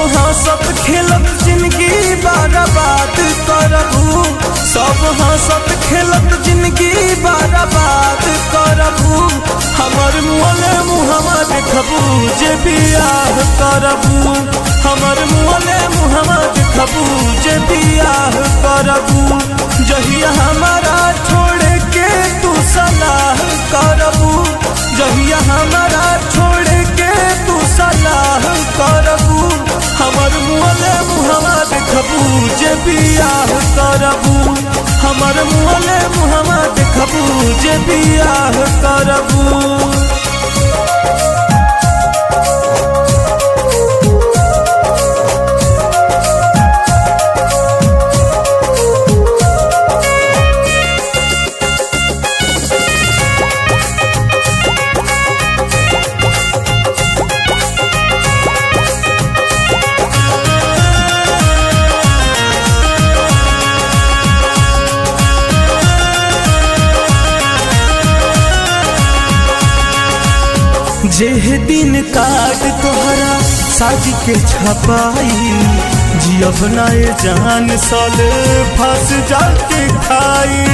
हंसत खेलत जिंदगी बर्बाद करबू, सब हंसत खेलत जिंदगी बर्बाद करबू। हमर मुँहले मुहम्मा देखबू जे बियाह करबू, हमर मुँहले मुहम्मा देखबू जे बियाह करबू। जहिया हमारा छोड़ के तू सलाह करबू, जहिया हमारा छोड़ के तू सलाह करबू। हमर मुँहले मुहम्मा देखबू जे बियाह करबू, हमर मुँहले मुहम्मा देखबू जे बियाह करबू। जेह दिन काट तोहरा साजी के छपाई, जियब नाए जान साल फंस जाके खाई।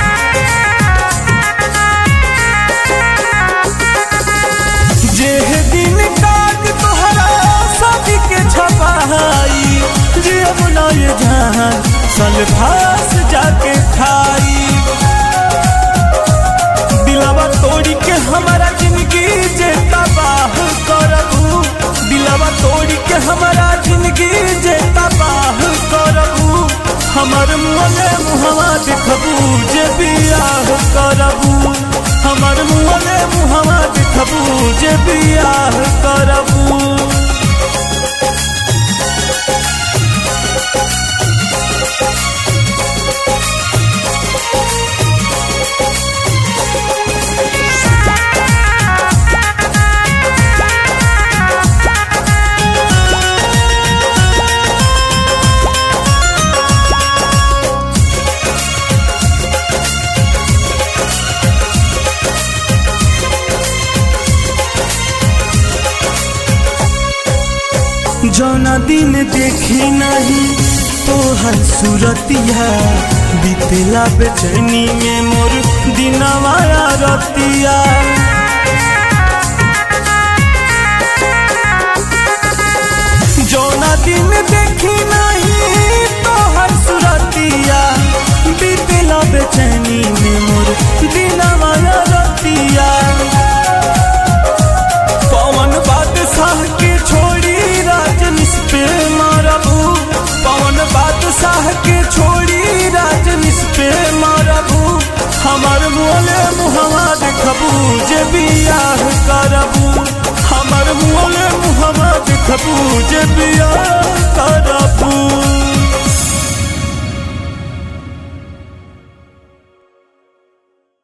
जेह दिन काट तोहरा साजी के छपाई, जियब नाए जान साल फंस जाके खाई। दिलवा तोड़ी के हमारा जिंदगी जे तबाह करबू, दिलवा तोड़ी के हमारा जिंदगी जे तबाह करबू। हमर मुँहले मुहम्मा देखबू जे बियाह करबू, हमर मुँहले मुहम्मा देखबू जे बियाह करबू। जौना दिन देखी नहीं तोहर सूरतिया, बीतेला बेचैनी में मोर दिनवा रतिया। जौना दिन देखी नहीं तोहर सूरतिया, बीतेला बेचैनी में मोर दिनवा रतिया। पवन बादशाह के छोड़ी राजनीश पे मारबू, पवन बादशाह के छोड़ी राजनीश पे मारबू। हमर मुँहले मुहम्मा देखबू जे बियाह करबू, हमर मुँहले मुहम्मा देखबू जे बियाह